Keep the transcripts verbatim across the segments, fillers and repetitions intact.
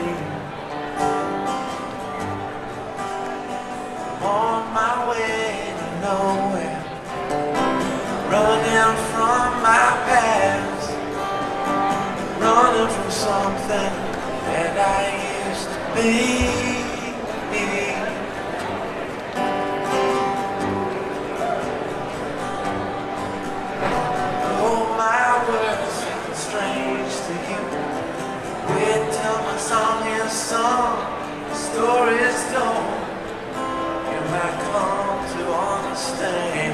On my way to nowhere, running from my past, running from something that I used to be. Oh, my words seem strange to you. Wait till my song is sung, the story's told. You might come to understand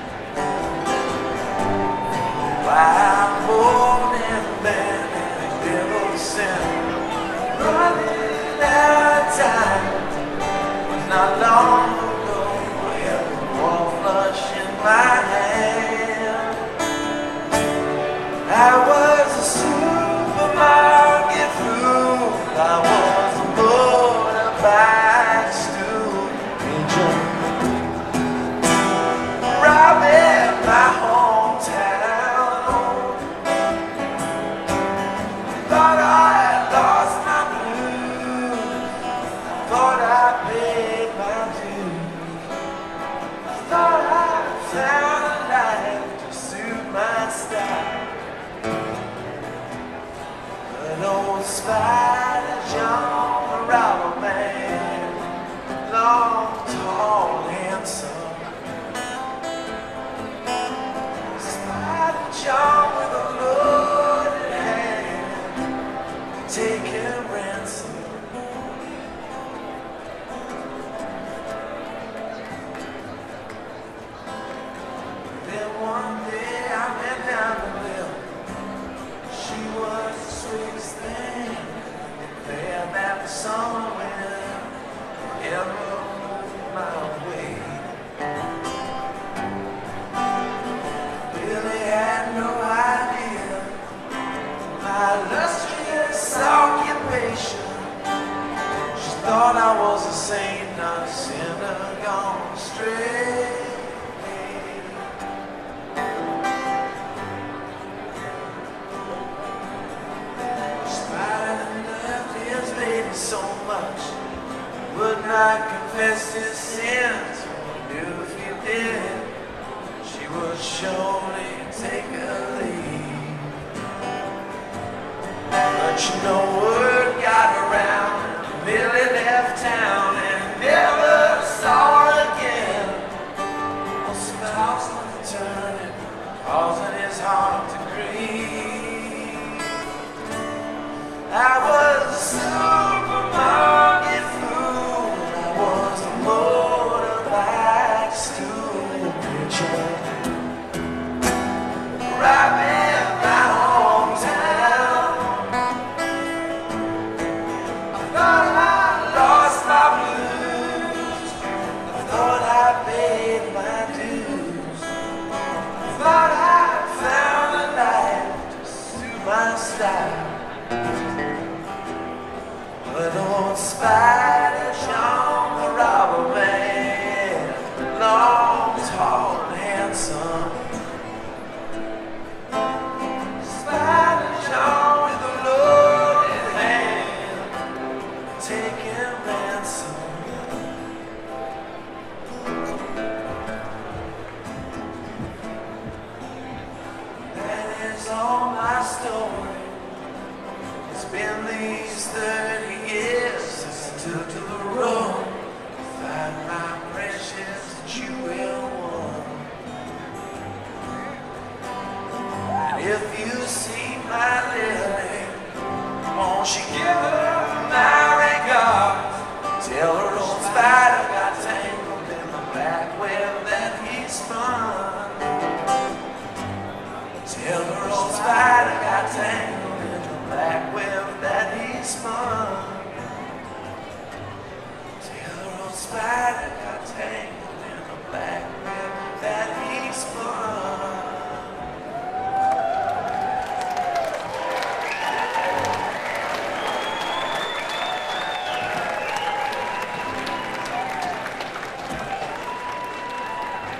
why I'm holding back and devil sin, running out of time. But not long ago I had a wall flush in my hand. I was a supermarket fool, I was a motorbike stool agent, robbing my hometown. Thought I had lost my blues, thought I paid my dues, thought I found a life to suit my style. An old Spider John, the robber man, long, tall, handsome. Spider John with a loaded hand, taking ransom. Then one day I met down the mill. She was the sweetest thing there that the summer wind ever moved my way. Really had no idea my illustrious occupation. She thought I was a saint, not a sinner gone astray. So much would not confess his sins. Knew if he did, she would surely take a leave. But you know, word got around, and Billy left town and never saw her again. Well, spouse was turning, causing his heart to grieve. I was a supermarket fool, I was a motorbike stool pitcher, robbing my hometown. I thought I lost my blues, I thought I paid my dues, I thought I found a life to suit my style. But old Spider John, the robber man, long, tall, and handsome. Spider John with a loaded hand, taking ransom. That is all my story. It's been these thirty years since I took to the road to find my precious jewel one. And if you see my Lily, won't you give her my regards? Tell her old Spider got tangled in the black web that he spun. Tell her old Spider got tangled in the black web that he spun. Tell her old Spider